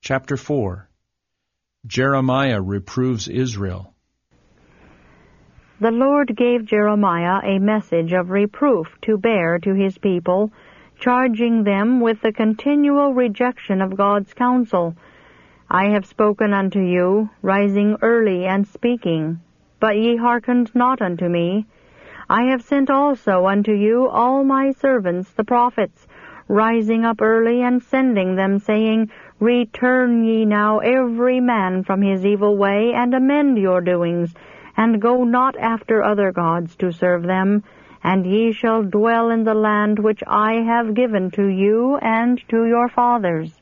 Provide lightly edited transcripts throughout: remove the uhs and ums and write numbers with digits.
Chapter 4. Jeremiah reproves Israel. The Lord gave Jeremiah a message of reproof to bear to his people, charging them with the continual rejection of God's counsel. I have spoken unto you, rising early and speaking, but ye hearkened not unto me. I have sent also unto you all my servants the prophets, rising up early and sending them, saying, Return ye now every man from his evil way, and amend your doings, and go not after other gods to serve them, and ye shall dwell in the land which I have given to you and to your fathers.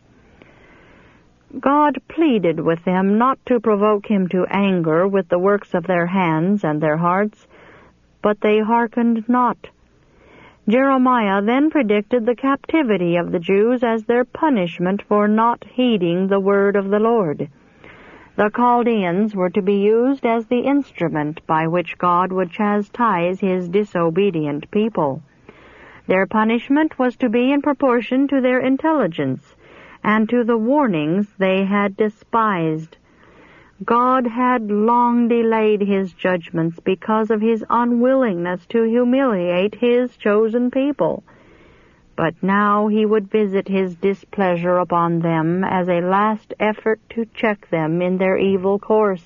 God pleaded with them not to provoke him to anger with the works of their hands and their hearts, but they hearkened not. Jeremiah then predicted the captivity of the Jews as their punishment for not heeding the word of the Lord. The Chaldeans were to be used as the instrument by which God would chastise his disobedient people. Their punishment was to be in proportion to their intelligence and to the warnings they had despised. God had long delayed his judgments because of his unwillingness to humiliate his chosen people. But now he would visit his displeasure upon them as a last effort to check them in their evil course.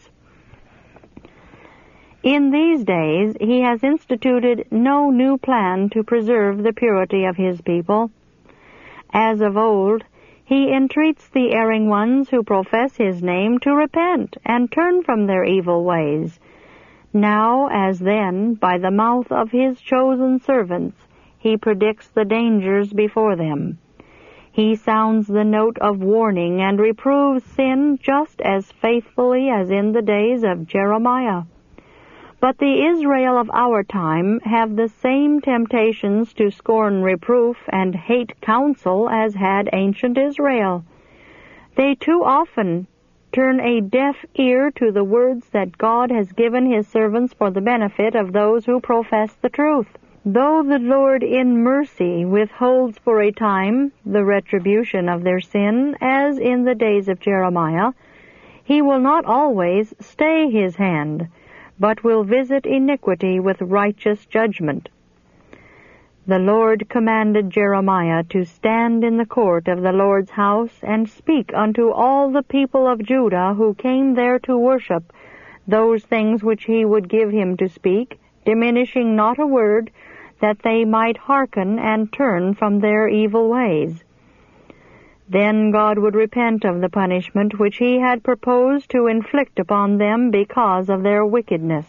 In these days he has instituted no new plan to preserve the purity of his people. As of old, he entreats the erring ones who profess his name to repent and turn from their evil ways. Now, as then, by the mouth of his chosen servants, he predicts the dangers before them. He sounds the note of warning and reproves sin just as faithfully as in the days of Jeremiah. But the Israel of our time have the same temptations to scorn reproof and hate counsel as had ancient Israel. They too often turn a deaf ear to the words that God has given his servants for the benefit of those who profess the truth. Though the Lord in mercy withholds for a time the retribution of their sin, as in the days of Jeremiah, he will not always stay his hand, but will visit iniquity with righteous judgment. The Lord commanded Jeremiah to stand in the court of the Lord's house and speak unto all the people of Judah who came there to worship those things which he would give him to speak, diminishing not a word, that they might hearken and turn from their evil ways. Then God would repent of the punishment which he had proposed to inflict upon them because of their wickedness.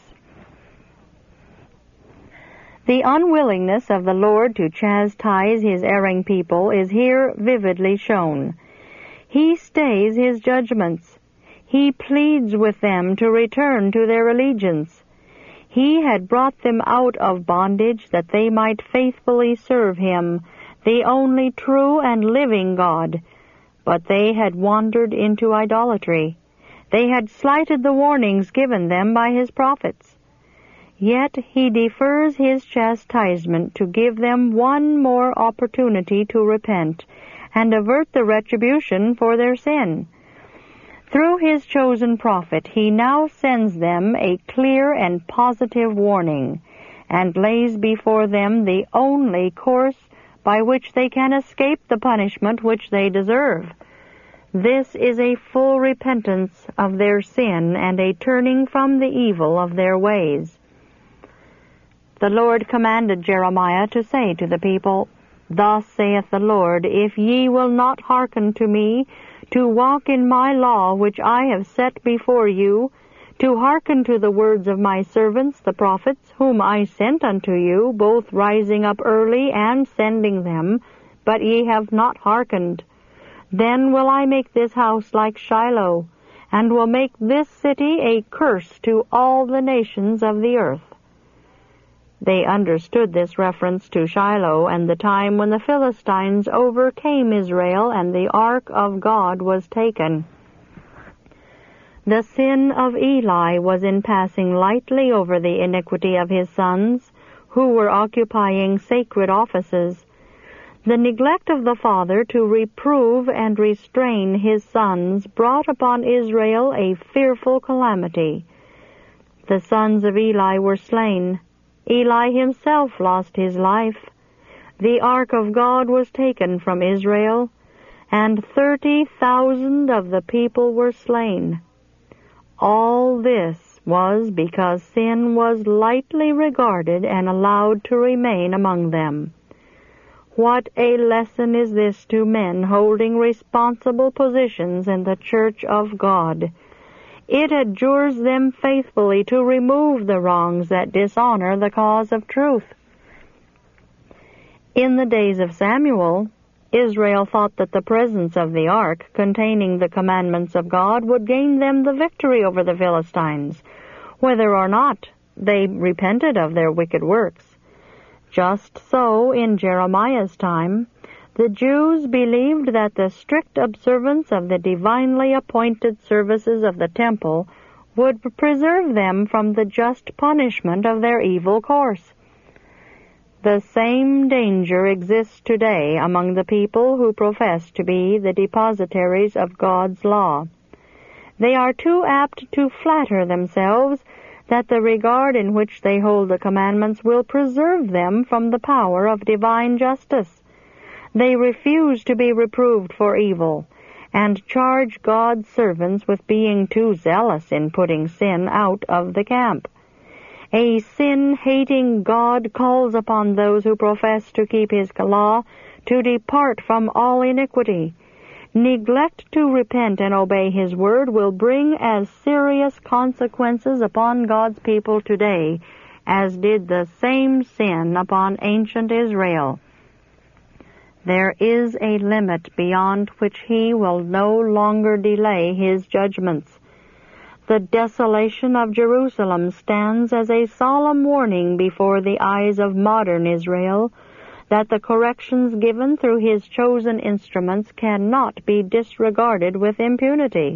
The unwillingness of the Lord to chastise his erring people is here vividly shown. He stays his judgments. He pleads with them to return to their allegiance. He had brought them out of bondage that they might faithfully serve him, the only true and living God. But they had wandered into idolatry. They had slighted the warnings given them by his prophets. Yet he defers his chastisement to give them one more opportunity to repent and avert the retribution for their sin. Through his chosen prophet, he now sends them a clear and positive warning, and lays before them the only course by which they can escape the punishment which they deserve. This is a full repentance of their sin and a turning from the evil of their ways. The Lord commanded Jeremiah to say to the people, Thus saith the Lord, If ye will not hearken to me, to walk in my law which I have set before you, to hearken to the words of my servants the prophets, whom I sent unto you, both rising up early and sending them, but ye have not hearkened, then will I make this house like Shiloh, and will make this city a curse to all the nations of the earth. They understood this reference to Shiloh and the time when the Philistines overcame Israel and the ark of God was taken. The sin of Eli was in passing lightly over the iniquity of his sons, who were occupying sacred offices. The neglect of the father to reprove and restrain his sons brought upon Israel a fearful calamity. The sons of Eli were slain. Eli himself lost his life. The ark of God was taken from Israel, and 30,000 of the people were slain. All this was because sin was lightly regarded and allowed to remain among them. What a lesson is this to men holding responsible positions in the Church of God! It adjures them faithfully to remove the wrongs that dishonor the cause of truth. In the days of Samuel, Israel thought that the presence of the ark containing the commandments of God would gain them the victory over the Philistines, whether or not they repented of their wicked works. Just so, in Jeremiah's time, the Jews believed that the strict observance of the divinely appointed services of the temple would preserve them from the just punishment of their evil course. The same danger exists today among the people who profess to be the depositaries of God's law. They are too apt to flatter themselves that the regard in which they hold the commandments will preserve them from the power of divine justice. They refuse to be reproved for evil, and charge God's servants with being too zealous in putting sin out of the camp. A sin-hating God calls upon those who profess to keep His law to depart from all iniquity. Neglect to repent and obey His word will bring as serious consequences upon God's people today as did the same sin upon ancient Israel. There is a limit beyond which He will no longer delay His judgments. The desolation of Jerusalem stands as a solemn warning before the eyes of modern Israel that the corrections given through His chosen instruments cannot be disregarded with impunity.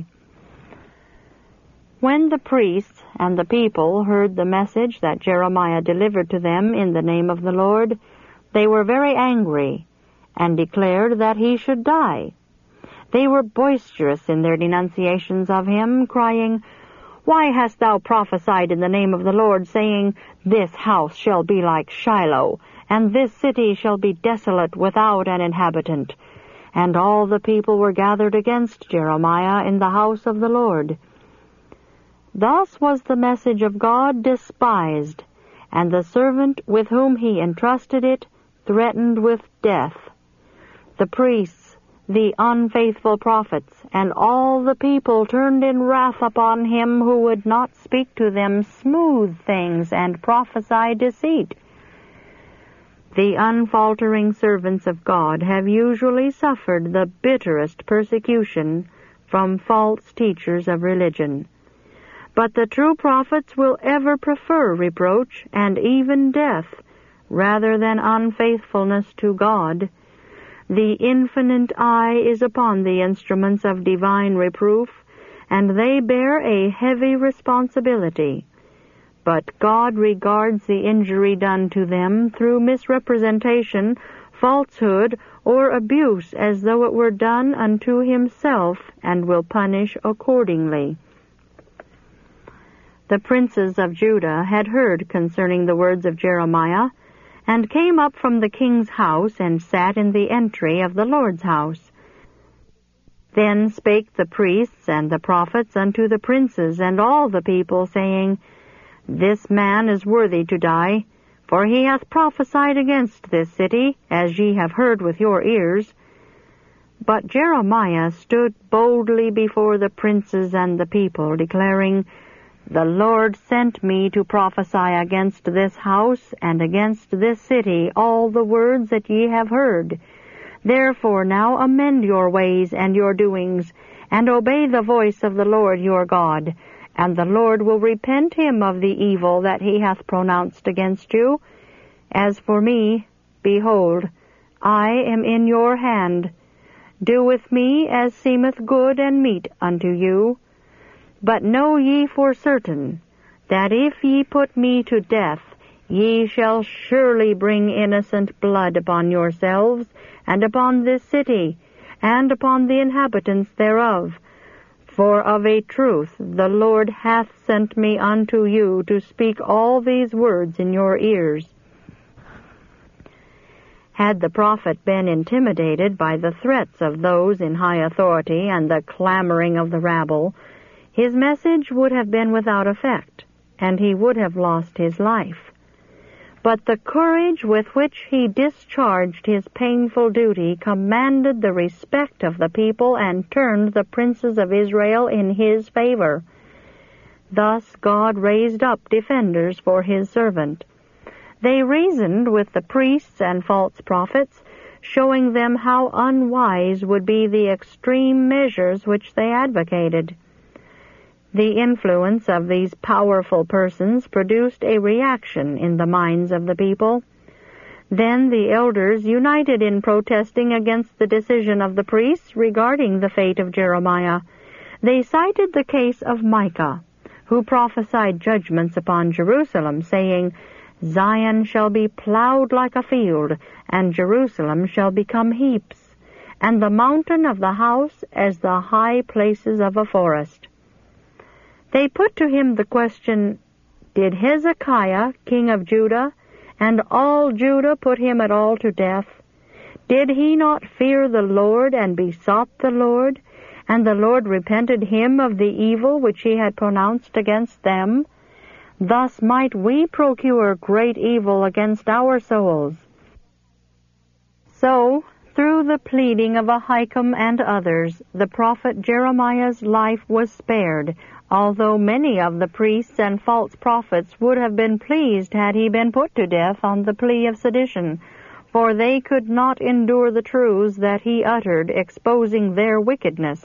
When the priests and the people heard the message that Jeremiah delivered to them in the name of the Lord, they were very angry and declared that he should die. They were boisterous in their denunciations of him, crying, "Why hast thou prophesied in the name of the Lord, saying, This house shall be like Shiloh, and this city shall be desolate without an inhabitant?" And all the people were gathered against Jeremiah in the house of the Lord. Thus was the message of God despised, and the servant with whom He entrusted it threatened with death. The priests, the unfaithful prophets, and all the people turned in wrath upon him who would not speak to them smooth things and prophesy deceit. The unfaltering servants of God have usually suffered the bitterest persecution from false teachers of religion. But the true prophets will ever prefer reproach and even death rather than unfaithfulness to God. The infinite eye is upon the instruments of divine reproof, and they bear a heavy responsibility. But God regards the injury done to them through misrepresentation, falsehood, or abuse as though it were done unto Himself, and will punish accordingly. The princes of Judah had heard concerning the words of Jeremiah, and came up from the king's house, and sat in the entry of the Lord's house. Then spake the priests and the prophets unto the princes and all the people, saying, This man is worthy to die, for he hath prophesied against this city, as ye have heard with your ears. But Jeremiah stood boldly before the princes and the people, declaring, The Lord sent me to prophesy against this house and against this city all the words that ye have heard. Therefore now amend your ways and your doings, and obey the voice of the Lord your God, and the Lord will repent him of the evil that he hath pronounced against you. As for me, behold, I am in your hand. Do with me as seemeth good and meet unto you. But know ye for certain, that if ye put me to death, ye shall surely bring innocent blood upon yourselves, and upon this city, and upon the inhabitants thereof. For of a truth the Lord hath sent me unto you to speak all these words in your ears." Had the prophet been intimidated by the threats of those in high authority and the clamoring of the rabble, his message would have been without effect, and he would have lost his life. But the courage with which he discharged his painful duty commanded the respect of the people and turned the princes of Israel in his favor. Thus God raised up defenders for his servant. They reasoned with the priests and false prophets, showing them how unwise would be the extreme measures which they advocated. The influence of these powerful persons produced a reaction in the minds of the people. Then the elders united in protesting against the decision of the priests regarding the fate of Jeremiah. They cited the case of Micah, who prophesied judgments upon Jerusalem, saying, "Zion shall be plowed like a field, and Jerusalem shall become heaps, and the mountain of the house as the high places of a forest." They put to him the question, "Did Hezekiah, king of Judah, and all Judah put him at all to death? Did he not fear the Lord and besought the Lord, and the Lord repented him of the evil which he had pronounced against them? Thus might we procure great evil against our souls." So, through the pleading of Ahikam and others, the prophet Jeremiah's life was spared, although many of the priests and false prophets would have been pleased had he been put to death on the plea of sedition, for they could not endure the truths that he uttered, exposing their wickedness.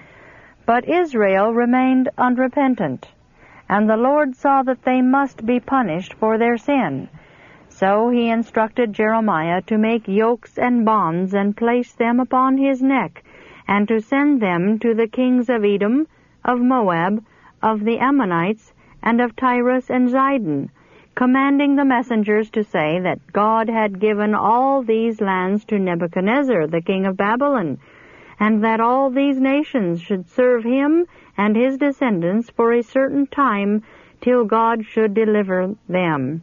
But Israel remained unrepentant, and the Lord saw that they must be punished for their sin. So he instructed Jeremiah to make yokes and bonds and place them upon his neck, and to send them to the kings of Edom, of Moab, of the Ammonites, and of Tyrus and Zidon, commanding the messengers to say that God had given all these lands to Nebuchadnezzar, the king of Babylon, and that all these nations should serve him and his descendants for a certain time till God should deliver them.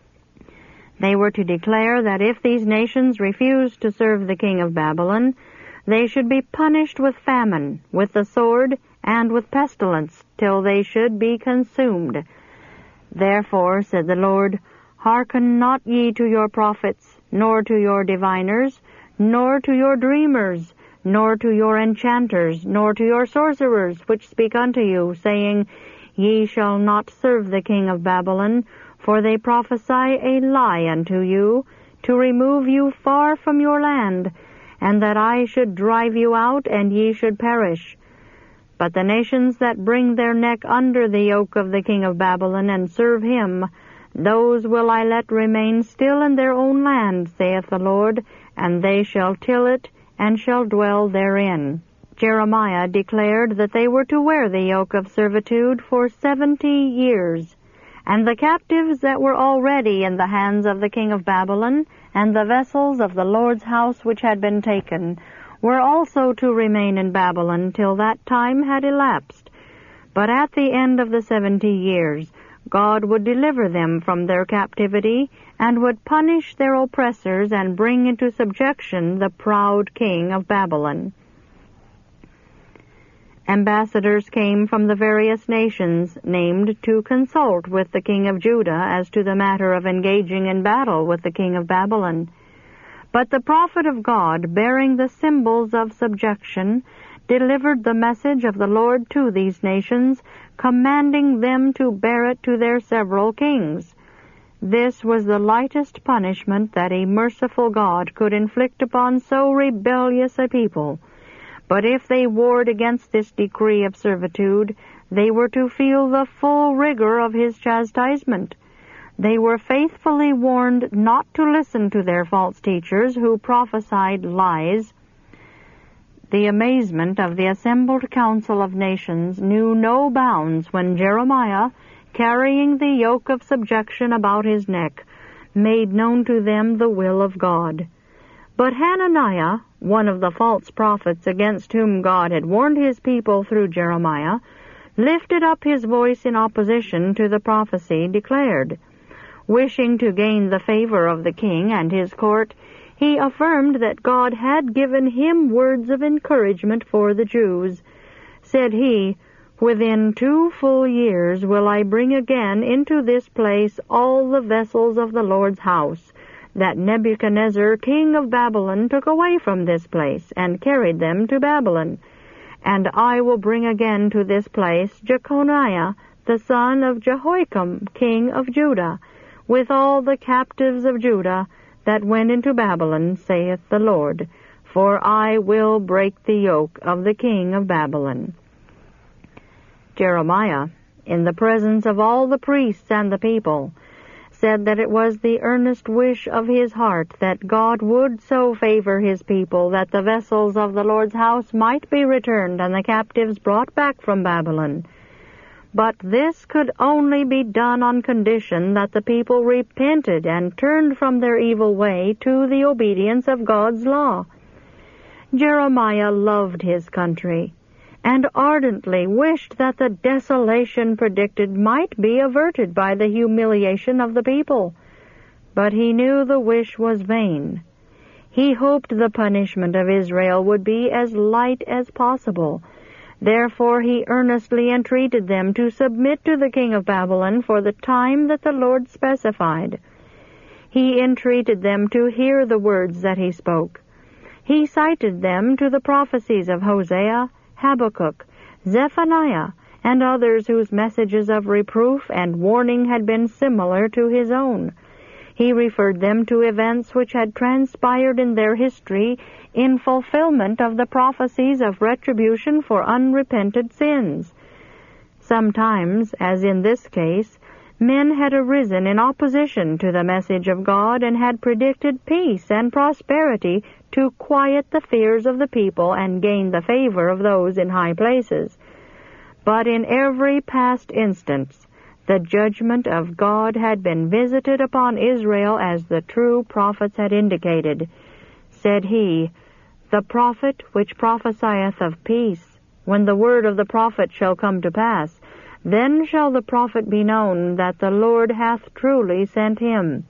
They were to declare that if these nations refused to serve the king of Babylon, they should be punished with famine, with the sword, and with pestilence, till they should be consumed. Therefore, said the Lord, hearken not ye to your prophets, nor to your diviners, nor to your dreamers, nor to your enchanters, nor to your sorcerers, which speak unto you, saying, Ye shall not serve the king of Babylon, for they prophesy a lie unto you, to remove you far from your land, and that I should drive you out, and ye should perish. But the nations that bring their neck under the yoke of the king of Babylon, and serve him, those will I let remain still in their own land, saith the Lord, and they shall till it, and shall dwell therein. Jeremiah declared that they were to wear the yoke of servitude for 70 years, and the captives that were already in the hands of the king of Babylon, and the vessels of the Lord's house which had been taken, were also to remain in Babylon till that time had elapsed. But at the end of the 70 years, God would deliver them from their captivity, and would punish their oppressors and bring into subjection the proud king of Babylon. Ambassadors came from the various nations named to consult with the king of Judah as to the matter of engaging in battle with the king of Babylon. But the prophet of God, bearing the symbols of subjection, delivered the message of the Lord to these nations, commanding them to bear it to their several kings. This was the lightest punishment that a merciful God could inflict upon so rebellious a people. But if they warred against this decree of servitude, they were to feel the full rigor of his chastisement. They were faithfully warned not to listen to their false teachers who prophesied lies. The amazement of the assembled council of nations knew no bounds when Jeremiah, carrying the yoke of subjection about his neck, made known to them the will of God. But Hananiah, one of the false prophets against whom God had warned his people through Jeremiah, lifted up his voice in opposition to the prophecy declared. Wishing to gain the favor of the king and his court, he affirmed that God had given him words of encouragement for the Jews. Said he, "Within 2 full years will I bring again into this place all the vessels of the Lord's house, that Nebuchadnezzar, king of Babylon, took away from this place, and carried them to Babylon. And I will bring again to this place Jeconiah, the son of Jehoiakim, king of Judah, with all the captives of Judah that went into Babylon, saith the Lord, for I will break the yoke of the king of Babylon." Jeremiah, in the presence of all the priests and the people, said that it was the earnest wish of his heart that God would so favor his people that the vessels of the Lord's house might be returned and the captives brought back from Babylon. But this could only be done on condition that the people repented and turned from their evil way to the obedience of God's law. Jeremiah loved his country, and ardently wished that the desolation predicted might be averted by the humiliation of the people. But he knew the wish was vain. He hoped the punishment of Israel would be as light as possible. Therefore he earnestly entreated them to submit to the king of Babylon for the time that the Lord specified. He entreated them to hear the words that he spoke. He cited them to the prophecies of Hosea, Habakkuk, Zephaniah, and others whose messages of reproof and warning had been similar to his own. He referred them to events which had transpired in their history in fulfillment of the prophecies of retribution for unrepented sins. Sometimes, as in this case, men had arisen in opposition to the message of God and had predicted peace and prosperity to quiet the fears of the people and gain the favor of those in high places. But in every past instance, the judgment of God had been visited upon Israel as the true prophets had indicated. Said he, "The prophet which prophesieth of peace, when the word of the prophet shall come to pass, then shall the prophet be known that the Lord hath truly sent him."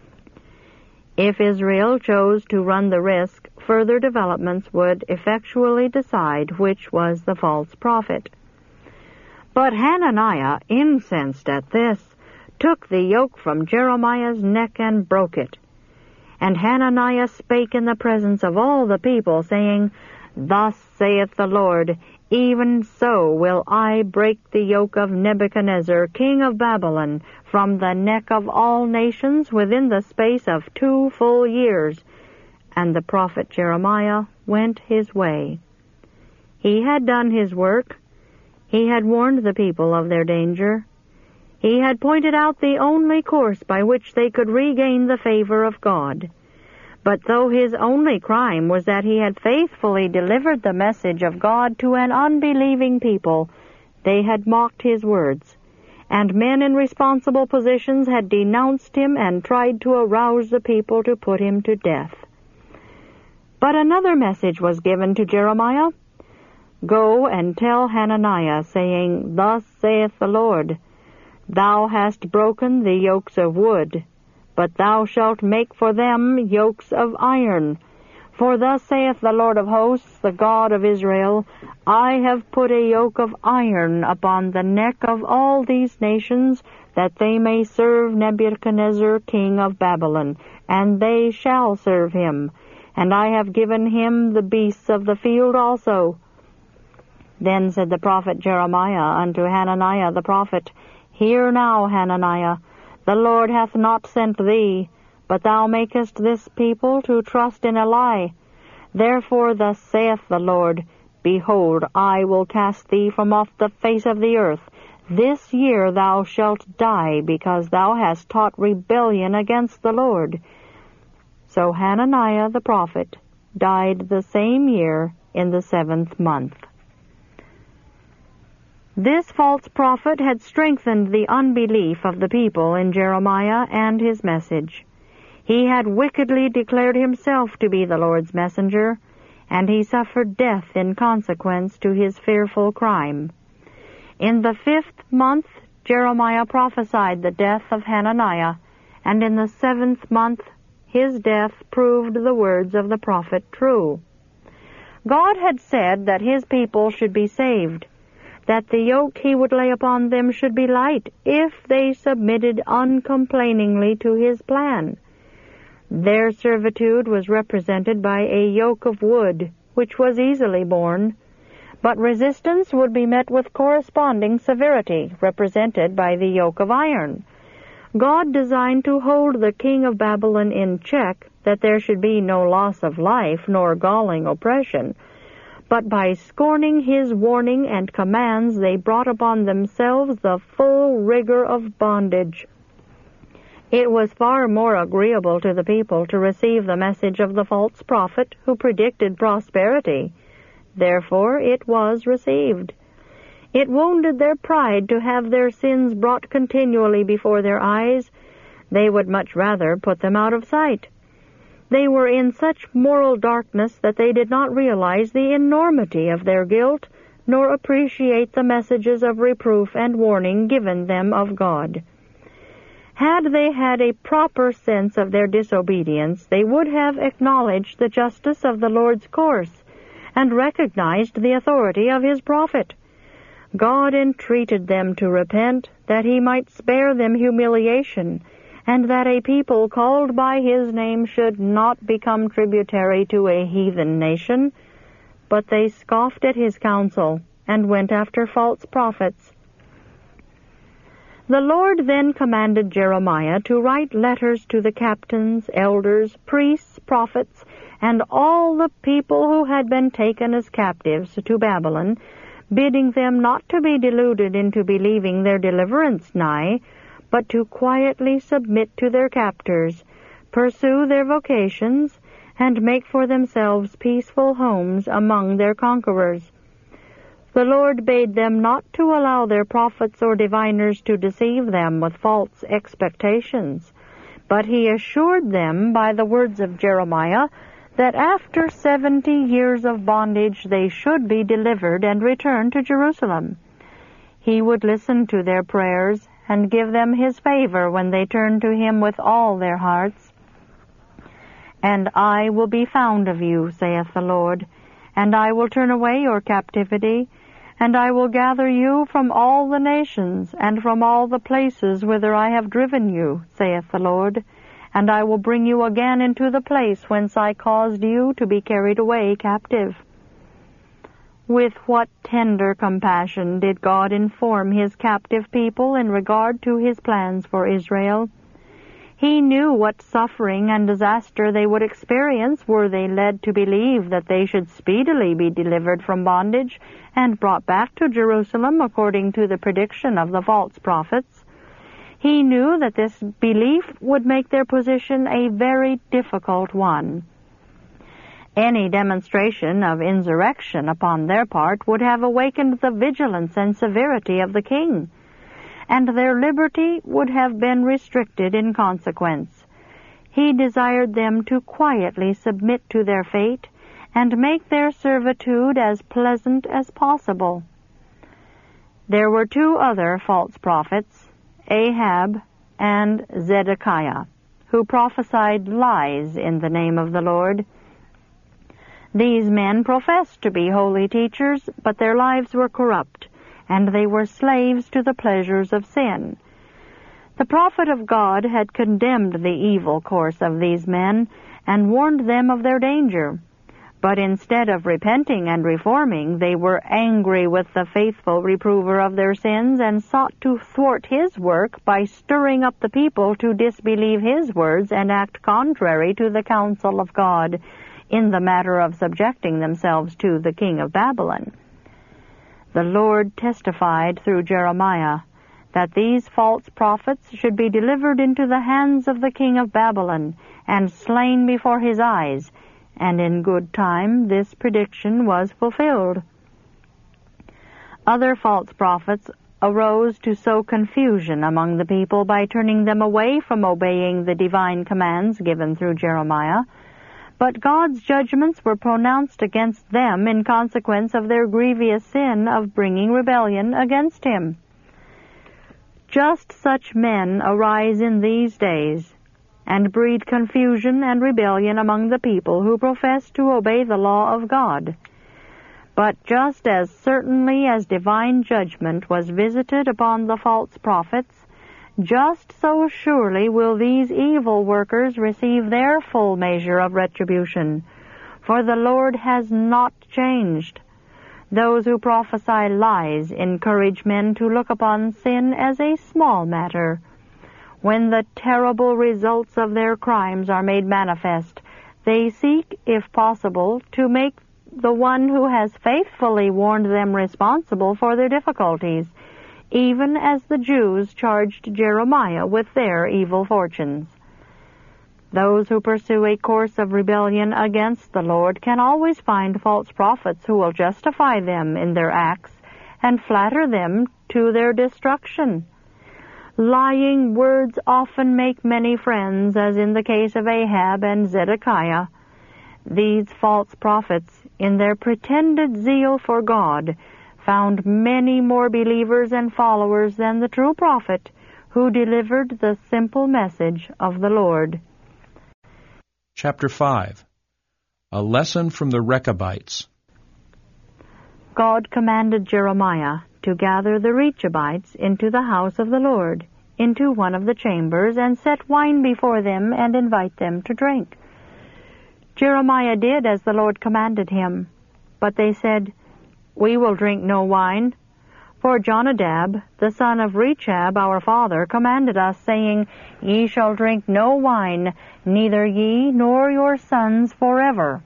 If Israel chose to run the risk, further developments would effectually decide which was the false prophet. But Hananiah, incensed at this, took the yoke from Jeremiah's neck and broke it. And Hananiah spake in the presence of all the people, saying, "Thus saith the Lord, even so will I break the yoke of Nebuchadnezzar, king of Babylon, from the neck of all nations within the space of 2 full years." And the prophet Jeremiah went his way. He had done his work. He had warned the people of their danger. He had pointed out the only course by which they could regain the favor of God. But though his only crime was that he had faithfully delivered the message of God to an unbelieving people, they had mocked his words, and men in responsible positions had denounced him and tried to arouse the people to put him to death. But another message was given to Jeremiah. "Go and tell Hananiah, saying, Thus saith the Lord, Thou hast broken the yokes of wood, but thou shalt make for them yokes of iron. For thus saith the Lord of hosts, the God of Israel, I have put a yoke of iron upon the neck of all these nations, that they may serve Nebuchadnezzar king of Babylon, and they shall serve him. And I have given him the beasts of the field also." Then said the prophet Jeremiah unto Hananiah the prophet, "Hear now, Hananiah, the Lord hath not sent thee, but thou makest this people to trust in a lie. Therefore thus saith the Lord, Behold, I will cast thee from off the face of the earth. This year thou shalt die, because thou hast taught rebellion against the Lord." So Hananiah the prophet died the same year in the 7th month. This false prophet had strengthened the unbelief of the people in Jeremiah and his message. He had wickedly declared himself to be the Lord's messenger, and he suffered death in consequence to his fearful crime. In the 5th month, Jeremiah prophesied the death of Hananiah, and in the 7th month, his death proved the words of the prophet true. God had said that his people should be saved, that the yoke he would lay upon them should be light if they submitted uncomplainingly to his plan. Their servitude was represented by a yoke of wood, which was easily borne, but resistance would be met with corresponding severity, represented by the yoke of iron. God designed to hold the king of Babylon in check, that there should be no loss of life nor galling oppression, but by scorning his warning and commands they brought upon themselves the full rigor of bondage. It was far more agreeable to the people to receive the message of the false prophet who predicted prosperity. Therefore it was received. It wounded their pride to have their sins brought continually before their eyes. They would much rather put them out of sight. They were in such moral darkness that they did not realize the enormity of their guilt, nor appreciate the messages of reproof and warning given them of God. Had they had a proper sense of their disobedience, they would have acknowledged the justice of the Lord's course, and recognized the authority of his prophet. God entreated them to repent, that he might spare them humiliation, and that a people called by his name should not become tributary to a heathen nation. But they scoffed at his counsel, and went after false prophets. The Lord then commanded Jeremiah to write letters to the captains, elders, priests, prophets, and all the people who had been taken as captives to Babylon, bidding them not to be deluded into believing their deliverance nigh, but to quietly submit to their captors, pursue their vocations, and make for themselves peaceful homes among their conquerors. The Lord bade them not to allow their prophets or diviners to deceive them with false expectations, but he assured them by the words of Jeremiah that after 70 years of bondage they should be delivered and return to Jerusalem. He would listen to their prayers and give them his favor when they turned to him with all their hearts. And I will be found of you, saith the Lord, and I will turn away your captivity, and I will gather you from all the nations, and from all the places whither I have driven you, saith the Lord, and I will bring you again into the place whence I caused you to be carried away captive. With what tender compassion did God inform his captive people in regard to his plans for Israel. He knew what suffering and disaster they would experience were they led to believe that they should speedily be delivered from bondage and brought back to Jerusalem according to the prediction of the false prophets. He knew that this belief would make their position a very difficult one. Any demonstration of insurrection upon their part would have awakened the vigilance and severity of the king, and their liberty would have been restricted in consequence. He desired them to quietly submit to their fate and make their servitude as pleasant as possible. There were two other false prophets, Ahab and Zedekiah, who prophesied lies in the name of the Lord. These men professed to be holy teachers, but their lives were corrupt, and they were slaves to the pleasures of sin. The prophet of God had condemned the evil course of these men and warned them of their danger. But instead of repenting and reforming, they were angry with the faithful reprover of their sins and sought to thwart his work by stirring up the people to disbelieve his words and act contrary to the counsel of God in the matter of subjecting themselves to the king of Babylon. The Lord testified through Jeremiah that these false prophets should be delivered into the hands of the king of Babylon and slain before his eyes, and in good time this prediction was fulfilled. Other false prophets arose to sow confusion among the people by turning them away from obeying the divine commands given through Jeremiah. But God's judgments were pronounced against them in consequence of their grievous sin of bringing rebellion against him. Just such men arise in these days, and breed confusion and rebellion among the people who profess to obey the law of God. But just as certainly as divine judgment was visited upon the false prophets, just so surely will these evil workers receive their full measure of retribution, for the Lord has not changed. Those who prophesy lies encourage men to look upon sin as a small matter. When the terrible results of their crimes are made manifest, they seek, if possible, to make the one who has faithfully warned them responsible for their difficulties, even as the Jews charged Jeremiah with their evil fortunes. Those who pursue a course of rebellion against the Lord can always find false prophets who will justify them in their acts and flatter them to their destruction. Lying words often make many friends, as in the case of Ahab and Zedekiah. These false prophets, in their pretended zeal for God, found many more believers and followers than the true prophet, who delivered the simple message of the Lord. Chapter 5. A lesson from the Rechabites. God commanded Jeremiah to gather the Rechabites into the house of the Lord, into one of the chambers, and set wine before them and invite them to drink. Jeremiah did as the Lord commanded him, but they said, "We will drink no wine. For Jonadab, the son of Rechab, our father, commanded us, saying, Ye shall drink no wine, neither ye nor your sons forever."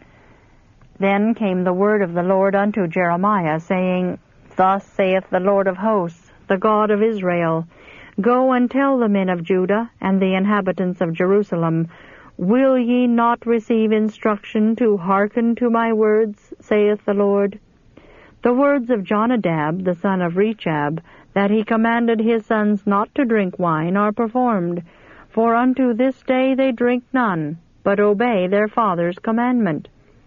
Then came the word of the Lord unto Jeremiah, saying, Thus saith the Lord of hosts, the God of Israel, Go and tell the men of Judah and the inhabitants of Jerusalem, Will ye not receive instruction to hearken to my words, saith the Lord? The words of Jonadab, the son of Rechab, that he commanded his sons not to drink wine, are performed. For unto this day they drink none, but obey their father's commandment.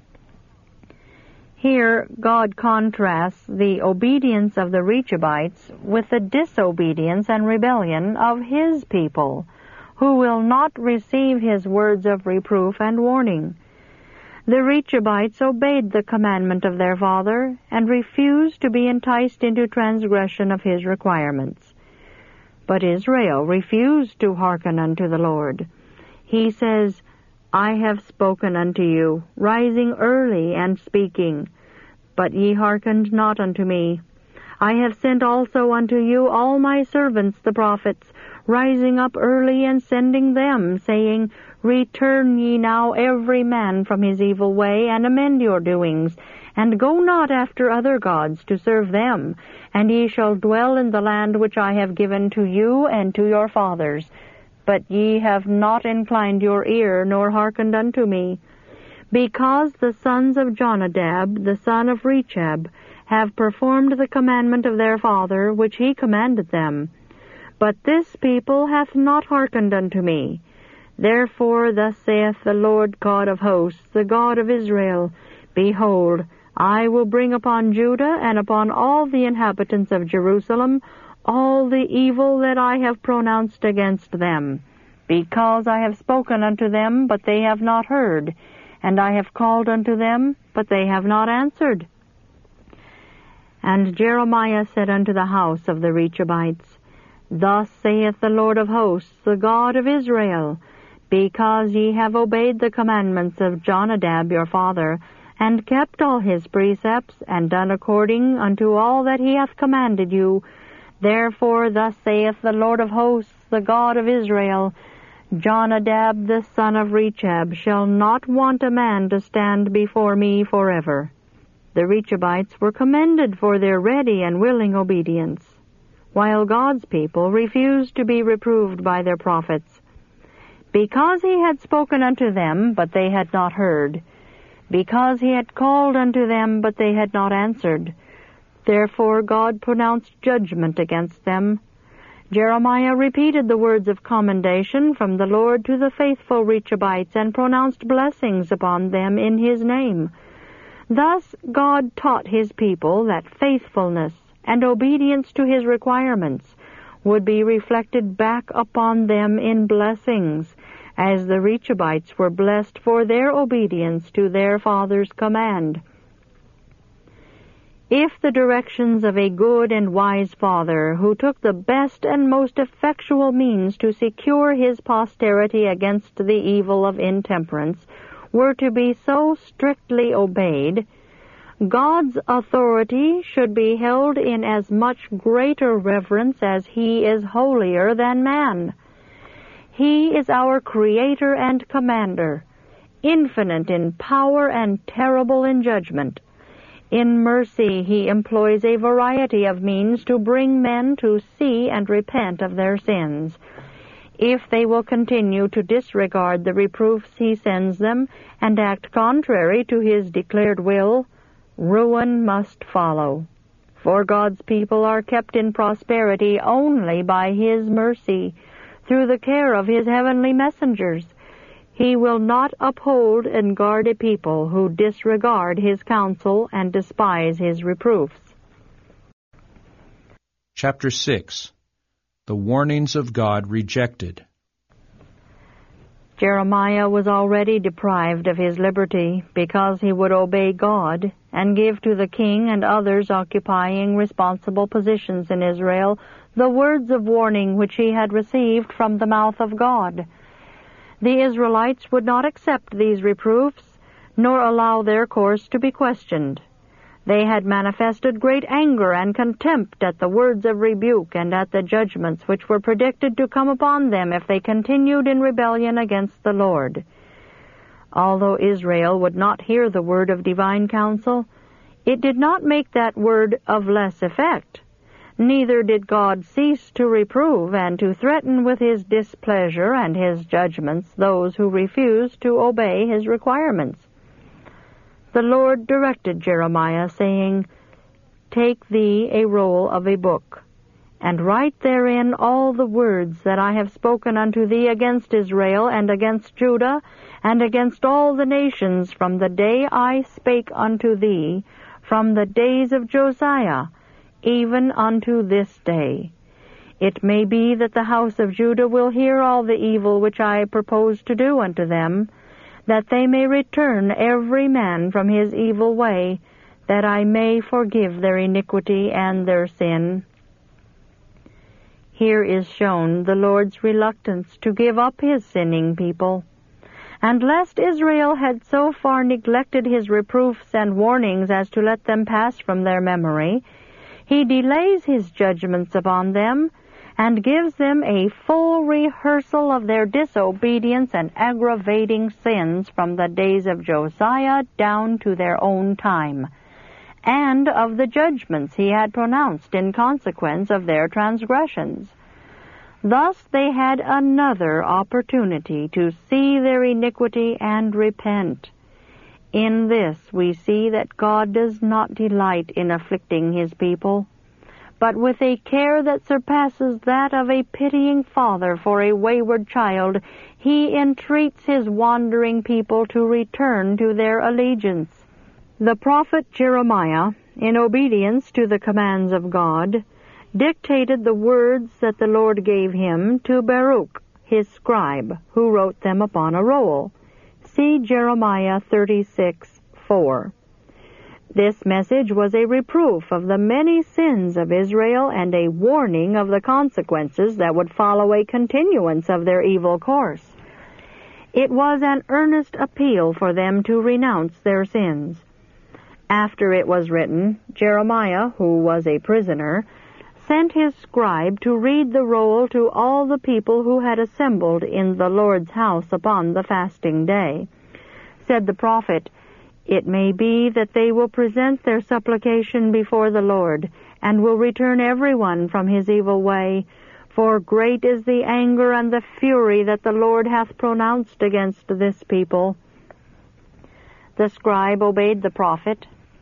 Here God contrasts the obedience of the Rechabites with the disobedience and rebellion of his people, who will not receive his words of reproof and warning. The Rechabites obeyed the commandment of their father and refused to be enticed into transgression of his requirements. But Israel refused to hearken unto the Lord. He says, I have spoken unto you, rising early and speaking, but ye hearkened not unto me. I have sent also unto you all my servants the prophets, rising up early and sending them, saying, Return ye now every man from his evil way, and amend your doings, and go not after other gods to serve them, and ye shall dwell in the land which I have given to you and to your fathers. But ye have not inclined your ear, nor hearkened unto me. Because the sons of Jonadab, the son of Rechab, have performed the commandment of their father, which he commanded them. But this people hath not hearkened unto me. Therefore thus saith the Lord God of hosts, the God of Israel, Behold, I will bring upon Judah and upon all the inhabitants of Jerusalem all the evil that I have pronounced against them, because I have spoken unto them, but they have not heard, and I have called unto them, but they have not answered. And Jeremiah said unto the house of the Rechabites, Thus saith the Lord of hosts, the God of Israel, Because ye have obeyed the commandments of Jonadab your father, and kept all his precepts, and done according unto all that he hath commanded you, therefore thus saith the Lord of hosts, the God of Israel, Jonadab the son of Rechab shall not want a man to stand before me forever. The Rechabites were commended for their ready and willing obedience, while God's people refused to be reproved by their prophets. Because he had spoken unto them, but they had not heard, because he had called unto them, but they had not answered, Therefore God pronounced judgment against them. Jeremiah repeated the words of commendation from the Lord to the faithful Rechabites and pronounced blessings upon them in his name. Thus God taught his people that faithfulness and obedience to his requirements would be reflected back upon them in blessings, as the Rechabites were blessed for their obedience to their father's command. If the directions of a good and wise father, who took the best and most effectual means to secure his posterity against the evil of intemperance, were to be so strictly obeyed, God's authority should be held in as much greater reverence as he is holier than man. He is our Creator and Commander, infinite in power and terrible in judgment. In mercy he employs a variety of means to bring men to see and repent of their sins. If they will continue to disregard the reproofs he sends them and act contrary to his declared will, ruin must follow. For God's people are kept in prosperity only by his mercy, through the care of his heavenly messengers. He will not uphold and guard a people who disregard his counsel and despise his reproofs. Chapter 6. The Warnings of God Rejected. Jeremiah was already deprived of his liberty because he would obey God and give to the king and others occupying responsible positions in Israel the words of warning which he had received from the mouth of God. The Israelites would not accept these reproofs, nor allow their course to be questioned. They had manifested great anger and contempt at the words of rebuke and at the judgments which were predicted to come upon them if they continued in rebellion against the Lord. Although Israel would not hear the word of divine counsel, it did not make that word of less effect. Neither did God cease to reprove and to threaten with his displeasure and his judgments those who refused to obey his requirements. The Lord directed Jeremiah, saying, "Take thee a roll of a book, and write therein all the words that I have spoken unto thee against Israel and against Judah and against all the nations from the day I spake unto thee, from the days of Josiah, even unto this day. It may be that the house of Judah will hear all the evil which I propose to do unto them, that they may return every man from his evil way, that I may forgive their iniquity and their sin." Here is shown the Lord's reluctance to give up his sinning people. And lest Israel had so far neglected his reproofs and warnings as to let them pass from their memory, he delays his judgments upon them and gives them a full rehearsal of their disobedience and aggravating sins from the days of Josiah down to their own time, and of the judgments he had pronounced in consequence of their transgressions. Thus they had another opportunity to see their iniquity and repent. In this we see that God does not delight in afflicting his people, but with a care that surpasses that of a pitying father for a wayward child, he entreats his wandering people to return to their allegiance. The prophet Jeremiah, in obedience to the commands of God, dictated the words that the Lord gave him to Baruch, his scribe, who wrote them upon a roll. See Jeremiah 36:4. This message was a reproof of the many sins of Israel and a warning of the consequences that would follow a continuance of their evil course. It was an earnest appeal for them to renounce their sins. After it was written, Jeremiah, who was a prisoner, sent his scribe to read the roll to all the people who had assembled in the Lord's house upon the fasting day. Said the prophet, "It may be that they will present their supplication before the Lord, and will return every one from his evil way, for great is the anger and the fury that the Lord hath pronounced against this people." The scribe obeyed the prophet,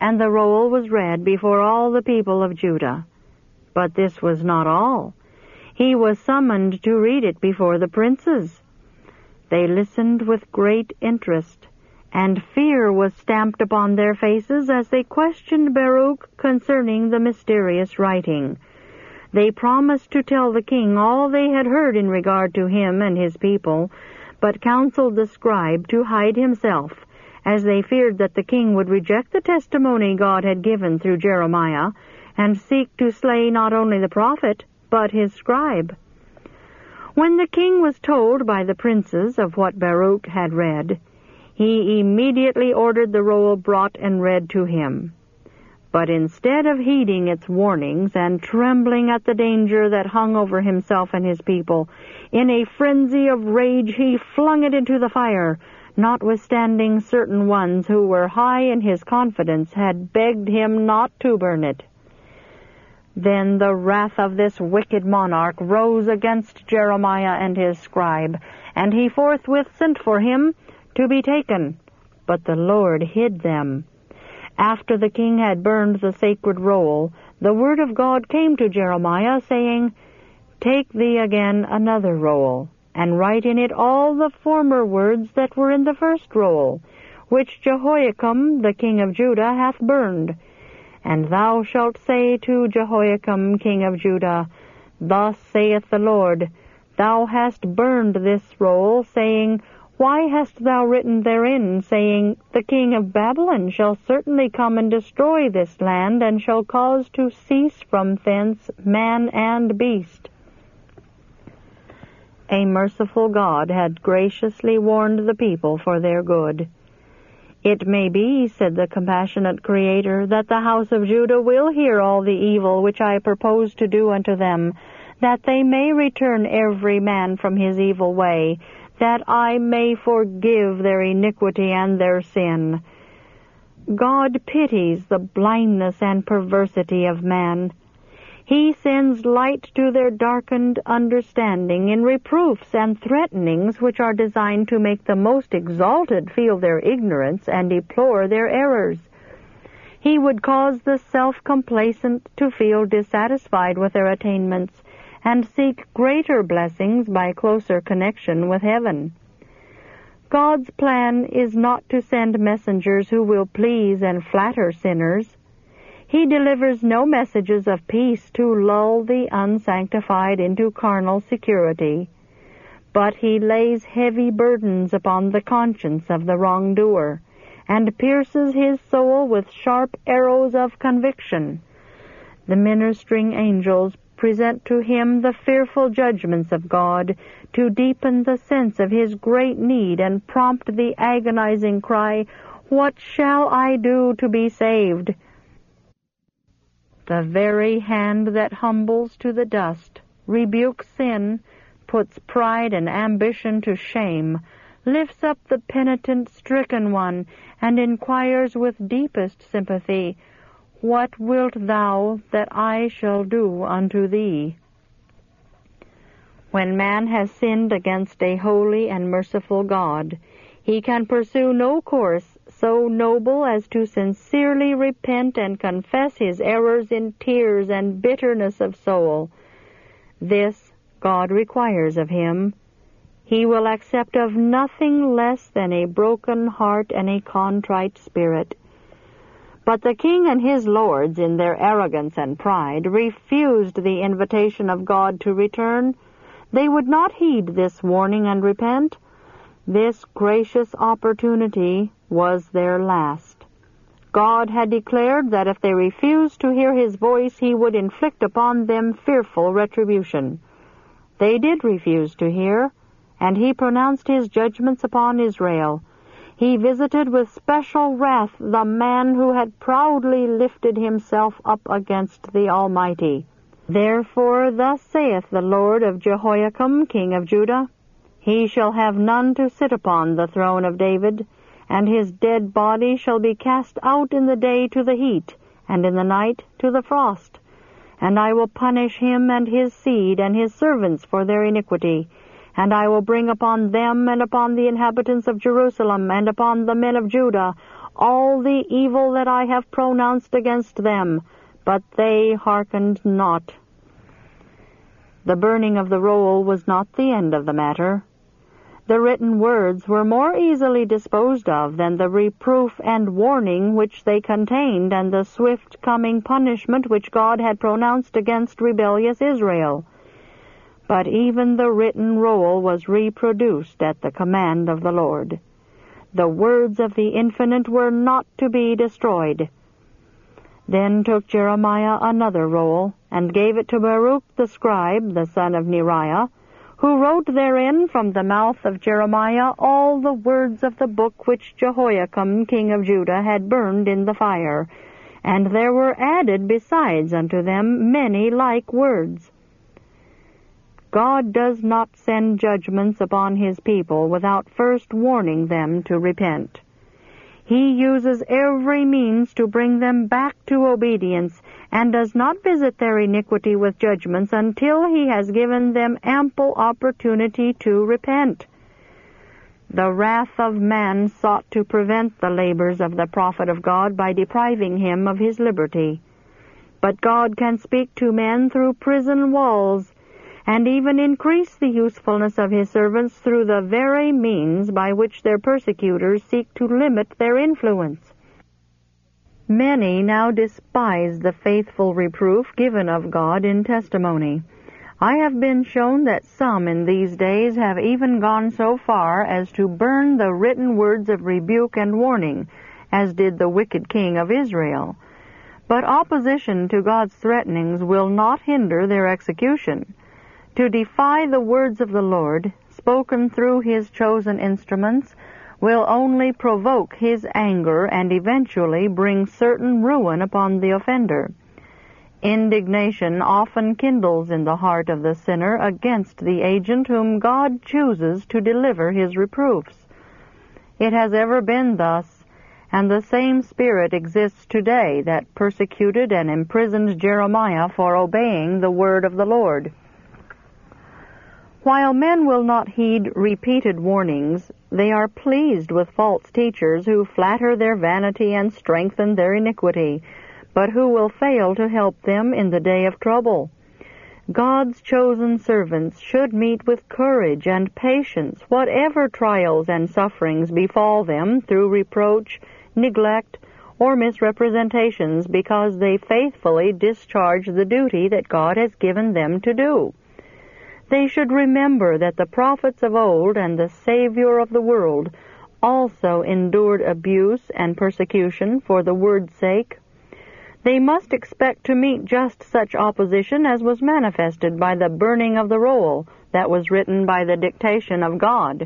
and the roll was read before all the people of Judah. But this was not all. He was summoned to read it before the princes. They listened with great interest, and fear was stamped upon their faces as they questioned Baruch concerning the mysterious writing. They promised to tell the king all they had heard in regard to him and his people, but counseled the scribe to hide himself, as they feared that the king would reject the testimony God had given through Jeremiah, and seek to slay not only the prophet, but his scribe. When the king was told by the princes of what Baruch had read, he immediately ordered the roll brought and read to him. But instead of heeding its warnings and trembling at the danger that hung over himself and his people, in a frenzy of rage he flung it into the fire, notwithstanding certain ones who were high in his confidence had begged him not to burn it. Then the wrath of this wicked monarch rose against Jeremiah and his scribe, and he forthwith sent for him to be taken. But the Lord hid them. After the king had burned the sacred roll, the word of God came to Jeremiah, saying, "Take thee again another roll, and write in it all the former words that were in the first roll, which Jehoiakim the king of Judah hath burned. And thou shalt say to Jehoiakim king of Judah, Thus saith the Lord, Thou hast burned this roll, saying, Why hast thou written therein, saying, The king of Babylon shall certainly come and destroy this land, and shall cause to cease from thence man and beast?" A merciful God had graciously warned the people for their good. "It may be," said the compassionate Creator, "that the house of Judah will hear all the evil which I propose to do unto them, that they may return every man from his evil way, that I may forgive their iniquity and their sin." God pities the blindness and perversity of man. He sends light to their darkened understanding in reproofs and threatenings which are designed to make the most exalted feel their ignorance and deplore their errors. He would cause the self-complacent to feel dissatisfied with their attainments and seek greater blessings by closer connection with heaven. God's plan is not to send messengers who will please and flatter sinners. He delivers no messages of peace to lull the unsanctified into carnal security, but he lays heavy burdens upon the conscience of the wrongdoer, and pierces his soul with sharp arrows of conviction. The ministering angels present to him the fearful judgments of God to deepen the sense of his great need and prompt the agonizing cry, "What shall I do to be saved?" The very hand that humbles to the dust, rebukes sin, puts pride and ambition to shame, lifts up the penitent, stricken one, and inquires with deepest sympathy, "What wilt thou that I shall do unto thee?" When man has sinned against a holy and merciful God, he can pursue no course so noble as to sincerely repent and confess his errors in tears and bitterness of soul. This God requires of him. He will accept of nothing less than a broken heart and a contrite spirit. But the king and his lords, in their arrogance and pride, refused the invitation of God to return. They would not heed this warning and repent. This gracious opportunity was their last. God had declared that if they refused to hear his voice, he would inflict upon them fearful retribution. They did refuse to hear, and he pronounced his judgments upon Israel. He visited with special wrath the man who had proudly lifted himself up against the Almighty. "Therefore thus saith the Lord of Jehoiakim king of Judah, He shall have none to sit upon the throne of David, and his dead body shall be cast out in the day to the heat, and in the night to the frost. And I will punish him and his seed and his servants for their iniquity, and I will bring upon them and upon the inhabitants of Jerusalem and upon the men of Judah all the evil that I have pronounced against them, but they hearkened not. The burning of the roll was not the end of the matter. The written words were more easily disposed of than the reproof and warning which they contained and the swift coming punishment which God had pronounced against rebellious Israel. But even the written roll was reproduced at the command of the Lord. The words of the Infinite were not to be destroyed. Then took Jeremiah another roll, and gave it to Baruch the scribe, the son of Neriah, who wrote therein from the mouth of Jeremiah all the words of the book which Jehoiakim king of Judah had burned in the fire, and there were added besides unto them many like words. God does not send judgments upon his people without first warning them to repent. He uses every means to bring them back to obedience, and does not visit their iniquity with judgments until he has given them ample opportunity to repent. The wrath of man sought to prevent the labors of the prophet of God by depriving him of his liberty. But God can speak to men through prison walls, and even increase the usefulness of his servants through the very means by which their persecutors seek to limit their influence. Many now despise the faithful reproof given of God in testimony. I have been shown that some in these days have even gone so far as to burn the written words of rebuke and warning, as did the wicked king of Israel. But opposition to God's threatenings will not hinder their execution. To defy the words of the Lord, spoken through his chosen instruments, will only provoke his anger and eventually bring certain ruin upon the offender. Indignation often kindles in the heart of the sinner against the agent whom God chooses to deliver his reproofs. It has ever been thus, and the same spirit exists today that persecuted and imprisoned Jeremiah for obeying the word of the Lord. While men will not heed repeated warnings, they are pleased with false teachers who flatter their vanity and strengthen their iniquity, but who will fail to help them in the day of trouble. God's chosen servants should meet with courage and patience whatever trials and sufferings befall them through reproach, neglect, or misrepresentations, because they faithfully discharge the duty that God has given them to do. They should remember that the prophets of old and the Savior of the world also endured abuse and persecution for the word's sake. They must expect to meet just such opposition as was manifested by the burning of the roll that was written by the dictation of God.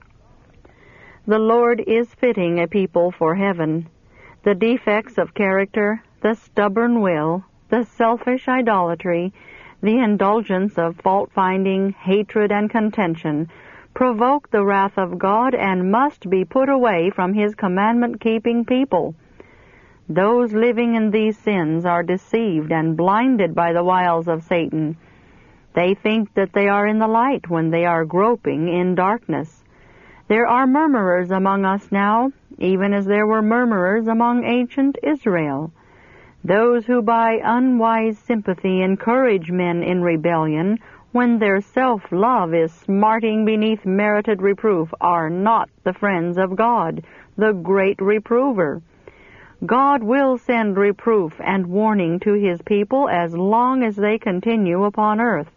The Lord is fitting a people for heaven. The defects of character, the stubborn will, the selfish idolatry, the indulgence of fault-finding, hatred, and contention provoke the wrath of God and must be put away from his commandment-keeping people. Those living in these sins are deceived and blinded by the wiles of Satan. They think that they are in the light when they are groping in darkness. There are murmurers among us now, even as there were murmurers among ancient Israel. Those who by unwise sympathy encourage men in rebellion when their self-love is smarting beneath merited reproof are not the friends of God, the great reprover. God will send reproof and warning to his people as long as they continue upon earth.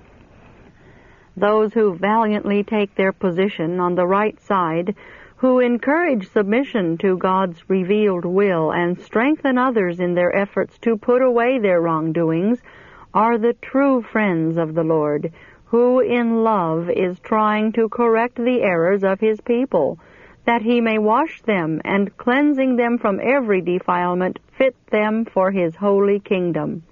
Those who valiantly take their position on the right side, who encourage submission to God's revealed will and strengthen others in their efforts to put away their wrongdoings, are the true friends of the Lord, who in love is trying to correct the errors of his people, that he may wash them and, cleansing them from every defilement, fit them for his holy kingdom.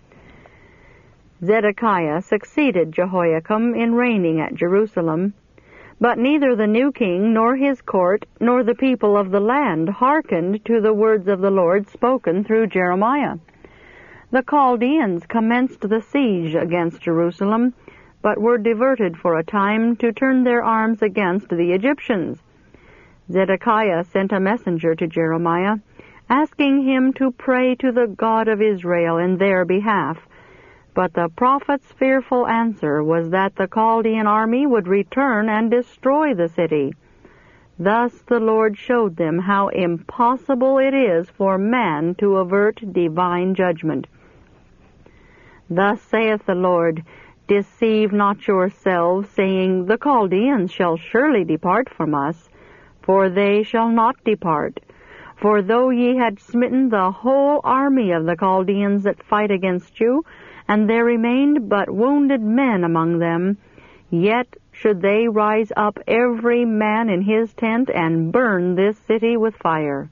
Zedekiah succeeded Jehoiakim in reigning at Jerusalem, but neither the new king, nor his court, nor the people of the land hearkened to the words of the Lord spoken through Jeremiah. The Chaldeans commenced the siege against Jerusalem, but were diverted for a time to turn their arms against the Egyptians. Zedekiah sent a messenger to Jeremiah, asking him to pray to the God of Israel in their behalf. But the prophet's fearful answer was that the Chaldean army would return and destroy the city. Thus the Lord showed them how impossible it is for man to avert divine judgment. Thus saith the Lord, Deceive not yourselves, saying, The Chaldeans shall surely depart from us, for they shall not depart. For though ye had smitten the whole army of the Chaldeans that fight against you, and there remained but wounded men among them, yet should they rise up every man in his tent and burn this city with fire.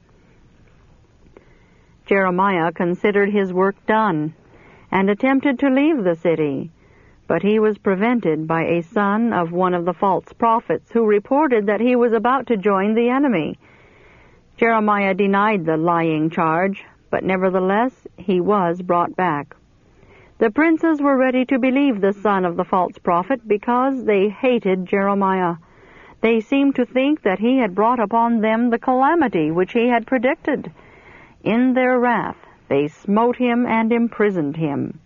Jeremiah considered his work done, and attempted to leave the city, but he was prevented by a son of one of the false prophets, who reported that he was about to join the enemy. Jeremiah denied the lying charge, but nevertheless he was brought back. The princes were ready to believe the son of the false prophet because they hated Jeremiah. They seemed to think that he had brought upon them the calamity which he had predicted. In their wrath they smote him and imprisoned him.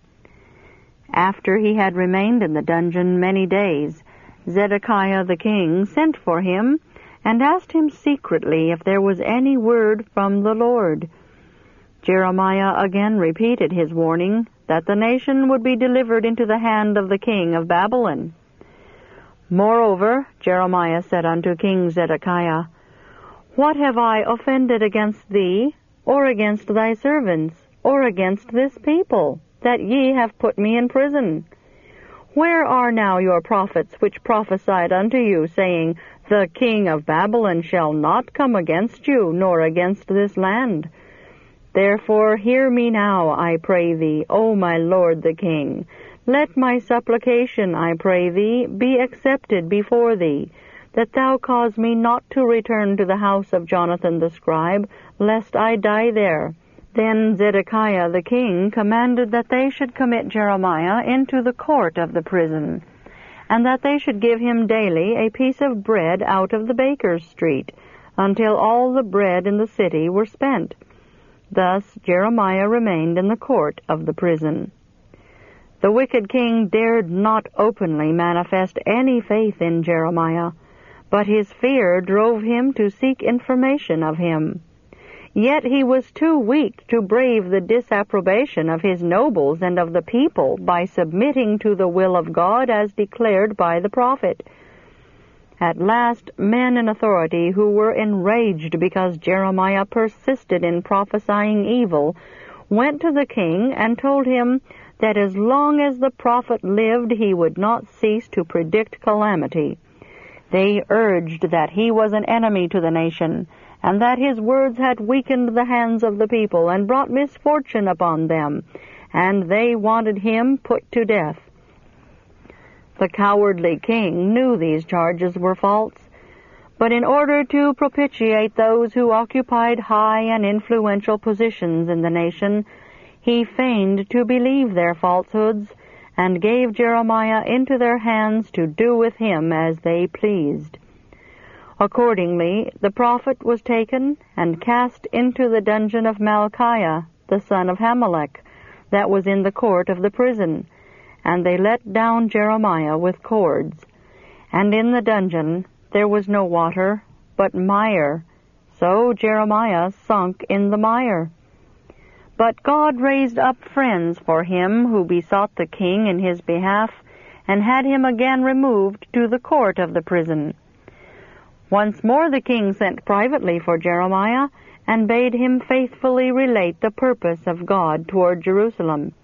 After he had remained in the dungeon many days, Zedekiah the king sent for him and asked him secretly if there was any word from the Lord. Jeremiah again repeated his warning that the nation would be delivered into the hand of the king of Babylon. Moreover, Jeremiah said unto King Zedekiah, What have I offended against thee, or against thy servants, or against this people, that ye have put me in prison? Where are now your prophets which prophesied unto you, saying, The king of Babylon shall not come against you, nor against this land? Therefore hear me now, I pray thee, O my lord the king. Let my supplication, I pray thee, be accepted before thee, that thou cause me not to return to the house of Jonathan the scribe, lest I die there. Then Zedekiah the king commanded that they should commit Jeremiah into the court of the prison, and that they should give him daily a piece of bread out of the baker's street, until all the bread in the city were spent. Thus Jeremiah remained in the court of the prison. The wicked king dared not openly manifest any faith in Jeremiah, but his fear drove him to seek information of him. Yet he was too weak to brave the disapprobation of his nobles and of the people by submitting to the will of God as declared by the prophet. At last, men in authority who were enraged because Jeremiah persisted in prophesying evil went to the king and told him that as long as the prophet lived he would not cease to predict calamity. They urged that he was an enemy to the nation, and that his words had weakened the hands of the people and brought misfortune upon them, and they wanted him put to death. The cowardly king knew these charges were false, but in order to propitiate those who occupied high and influential positions in the nation, he feigned to believe their falsehoods, and gave Jeremiah into their hands to do with him as they pleased. Accordingly, the prophet was taken and cast into the dungeon of Malchiah, the son of Hamelech, that was in the court of the prison, and they let down Jeremiah with cords. And in the dungeon there was no water, but mire, so Jeremiah sunk in the mire. But God raised up friends for him who besought the king in his behalf, and had him again removed to the court of the prison. Once more the king sent privately for Jeremiah, and bade him faithfully relate the purpose of God toward Jerusalem.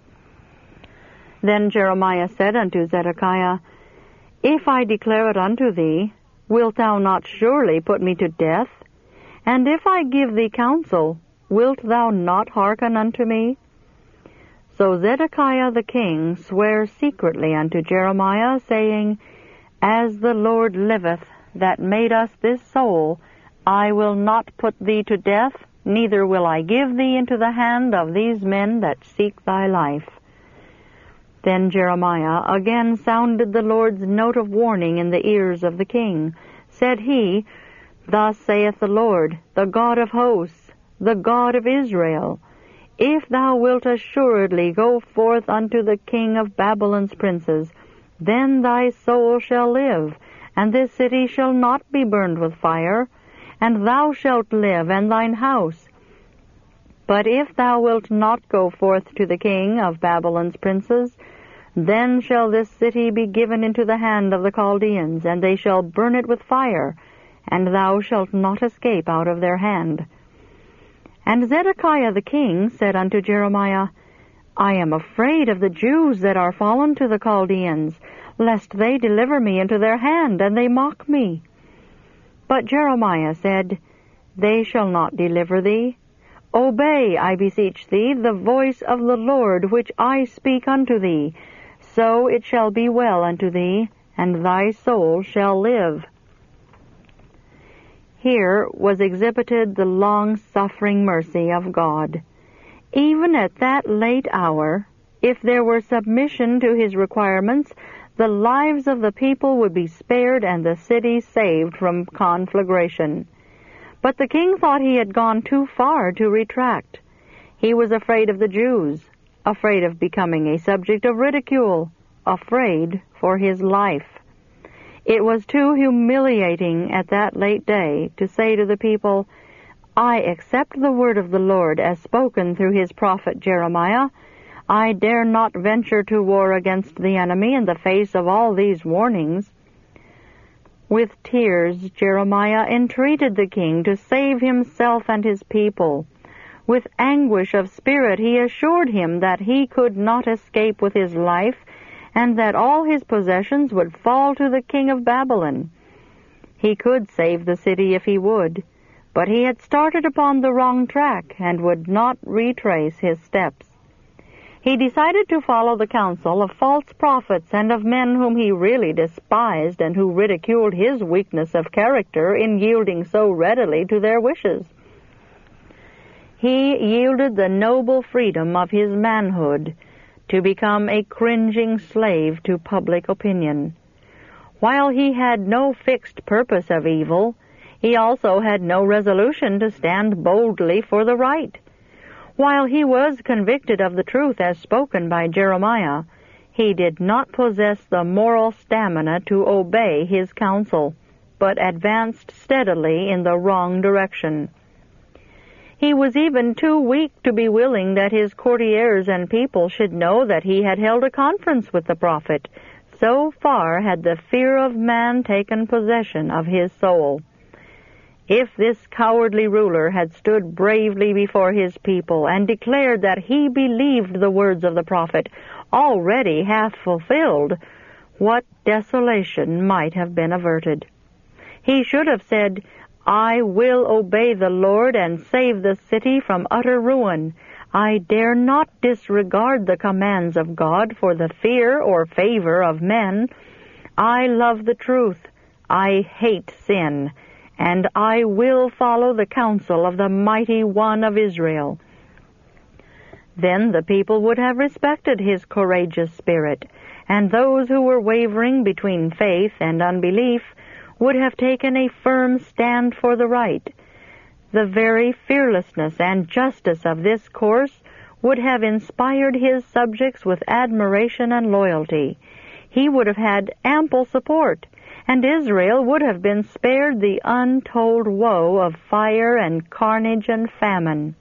Then Jeremiah said unto Zedekiah, If I declare it unto thee, wilt thou not surely put me to death? And if I give thee counsel, wilt thou not hearken unto me? So Zedekiah the king sware secretly unto Jeremiah, saying, As the Lord liveth, that made us this soul, I will not put thee to death, neither will I give thee into the hand of these men that seek thy life. Then Jeremiah again sounded the Lord's note of warning in the ears of the king. Said he, Thus saith the Lord, the God of hosts, the God of Israel, if thou wilt assuredly go forth unto the king of Babylon's princes, then thy soul shall live, and this city shall not be burned with fire, and thou shalt live, and thine house. But if thou wilt not go forth to the king of Babylon's princes, then shall this city be given into the hand of the Chaldeans, and they shall burn it with fire, and thou shalt not escape out of their hand. And Zedekiah the king said unto Jeremiah, I am afraid of the Jews that are fallen to the Chaldeans, lest they deliver me into their hand, and they mock me. But Jeremiah said, They shall not deliver thee. Obey, I beseech thee, the voice of the Lord which I speak unto thee. So it shall be well unto thee, and thy soul shall live. Here was exhibited the long-suffering mercy of God. Even at that late hour, if there were submission to his requirements, the lives of the people would be spared and the city saved from conflagration. But the king thought he had gone too far to retract. He was afraid of the Jews, afraid of becoming a subject of ridicule, afraid for his life. It was too humiliating at that late day to say to the people, I accept the word of the Lord as spoken through his prophet Jeremiah. I dare not venture to war against the enemy in the face of all these warnings. With tears, Jeremiah entreated the king to save himself and his people. With anguish of spirit, he assured him that he could not escape with his life, and that all his possessions would fall to the king of Babylon. He could save the city if he would, but he had started upon the wrong track and would not retrace his steps. He decided to follow the counsel of false prophets and of men whom he really despised and who ridiculed his weakness of character in yielding so readily to their wishes. He yielded the noble freedom of his manhood to become a cringing slave to public opinion. While he had no fixed purpose of evil, he also had no resolution to stand boldly for the right. While he was convicted of the truth as spoken by Jeremiah, he did not possess the moral stamina to obey his counsel, but advanced steadily in the wrong direction. He was even too weak to be willing that his courtiers and people should know that he had held a conference with the prophet. So far had the fear of man taken possession of his soul. If this cowardly ruler had stood bravely before his people and declared that he believed the words of the prophet, already half fulfilled, what desolation might have been averted. He should have said, I will obey the Lord and save the city from utter ruin. I dare not disregard the commands of God for the fear or favor of men. I love the truth. I hate sin. And I will follow the counsel of the mighty one of Israel. Then the people would have respected his courageous spirit, and those who were wavering between faith and unbelief would have taken a firm stand for the right. The very fearlessness and justice of this course would have inspired his subjects with admiration and loyalty. He would have had ample support, and Israel would have been spared the untold woe of fire and carnage and famine.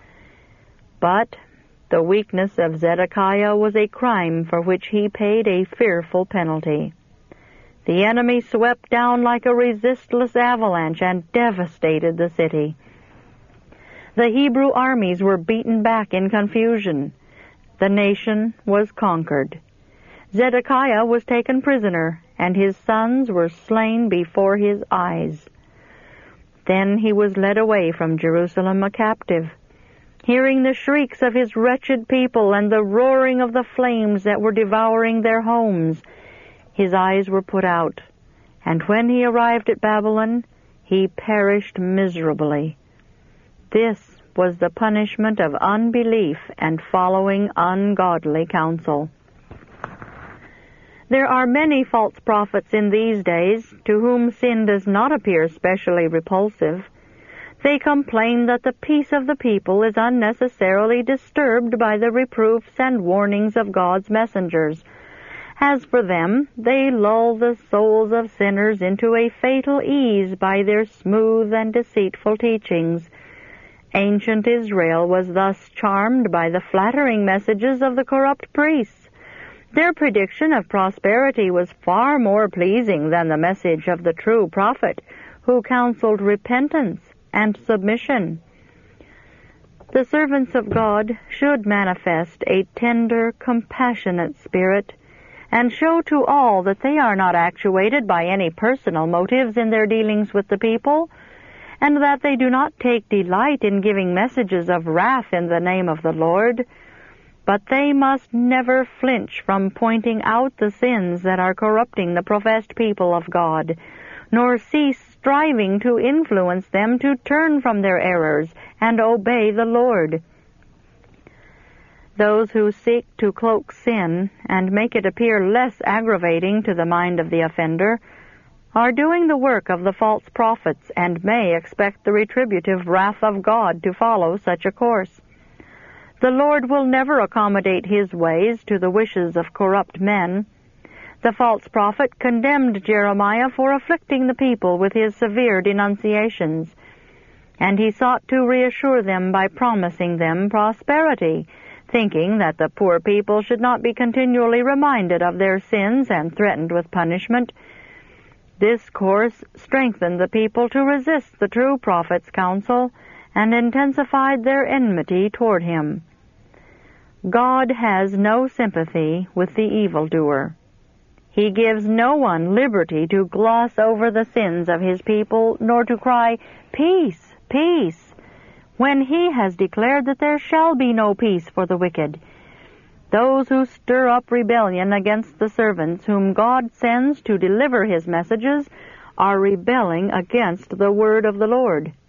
But the weakness of Zedekiah was a crime for which he paid a fearful penalty. The enemy swept down like a resistless avalanche and devastated the city. The Hebrew armies were beaten back in confusion. The nation was conquered. Zedekiah was taken prisoner, and his sons were slain before his eyes. Then he was led away from Jerusalem a captive. Hearing the shrieks of his wretched people and the roaring of the flames that were devouring their homes, his eyes were put out, and when he arrived at Babylon, he perished miserably. This was the punishment of unbelief and following ungodly counsel. There are many false prophets in these days to whom sin does not appear specially repulsive. They complain that the peace of the people is unnecessarily disturbed by the reproofs and warnings of God's messengers. As for them, they lull the souls of sinners into a fatal ease by their smooth and deceitful teachings. Ancient Israel was thus charmed by the flattering messages of the corrupt priests. Their prediction of prosperity was far more pleasing than the message of the true prophet, who counseled repentance and submission. The servants of God should manifest a tender, compassionate spirit, and show to all that they are not actuated by any personal motives in their dealings with the people, and that they do not take delight in giving messages of wrath in the name of the Lord. But they must never flinch from pointing out the sins that are corrupting the professed people of God, nor cease striving to influence them to turn from their errors and obey the Lord. Those who seek to cloak sin and make it appear less aggravating to the mind of the offender are doing the work of the false prophets and may expect the retributive wrath of God to follow such a course. The Lord will never accommodate His ways to the wishes of corrupt men. The false prophet condemned Jeremiah for afflicting the people with his severe denunciations, and he sought to reassure them by promising them prosperity, thinking that the poor people should not be continually reminded of their sins and threatened with punishment. This course strengthened the people to resist the true prophet's counsel and intensified their enmity toward him. God has no sympathy with the evildoer. He gives no one liberty to gloss over the sins of His people, nor to cry, "Peace, peace," when He has declared that there shall be no peace for the wicked. Those who stir up rebellion against the servants whom God sends to deliver His messages are rebelling against the word of the Lord.